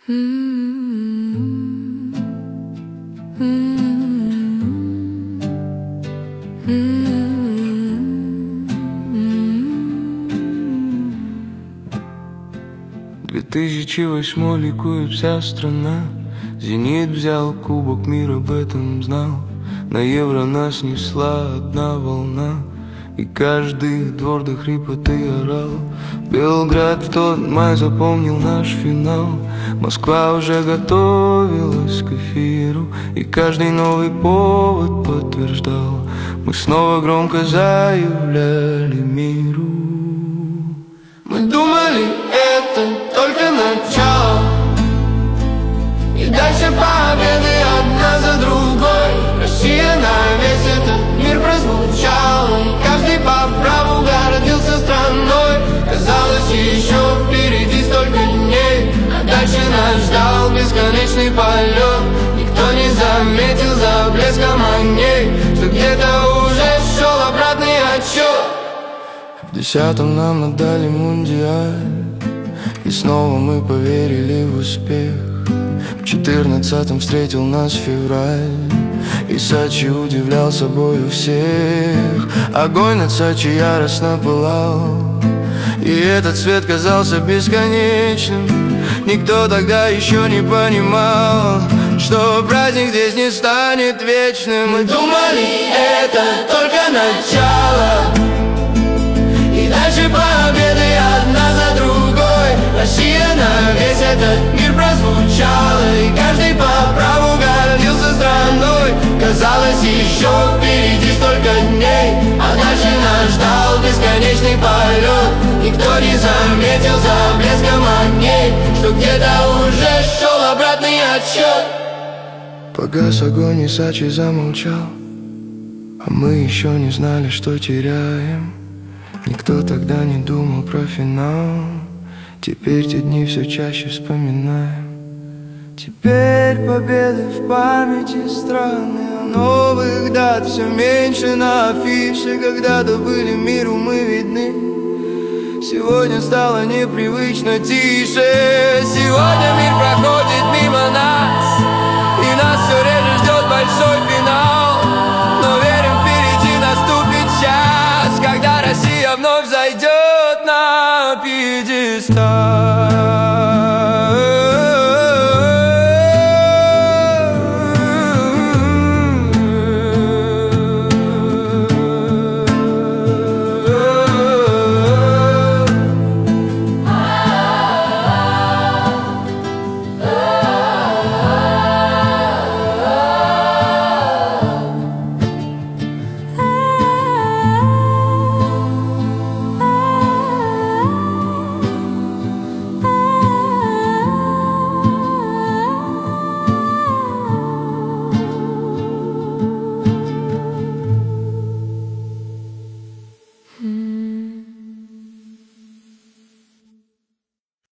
2008 ликует вся страна. Зенит взял кубок, мир об этом знал. На Евро нас несла одна волна, и каждый двор до хрипоты орал. Белград в тот май запомнил наш финал. Москва уже готовилась к эфиру, и каждый новый повод подтверждал: мы снова громко заявляли миру. Мы думали, это только начало, и дальше победы одна за другой. Россия на весь этот мир прозвучала, и каждый по праву гордился страной. Казалось, еще впереди столько дней, а дальше нас ждал бесконечный полет. Никто не заметил за блеском огней, что где-то уже шел обратный отсчет. В 10-м нам отдали мундиаль, и снова мы поверили в успех. В 14-м встретил нас февраль, и Сочи удивлял собою всех. Огонь над Сочи яростно пылал, и этот свет казался бесконечным. Никто тогда еще не понимал, что праздник здесь не станет вечным. Мы думали, это только начало, и дальше победы одна за другой. Россия на весь этот мир прозвучала, и каждый по праву гордился страной. Казалось, еще впереди столько дней, а дальше нас ждал бесконечный полет. Никто не заметил за блеском огней, что где-то уже шел обратный отсчет. Погас огонь, и Сочи замолчал, а мы еще не знали, что теряем. Никто тогда не думал про финал. Теперь те дни все чаще вспоминаем. Теперь победы в памяти страны, а новых дат все меньше на афише. Когда-то были миру мы видны, сегодня стало непривычно тише.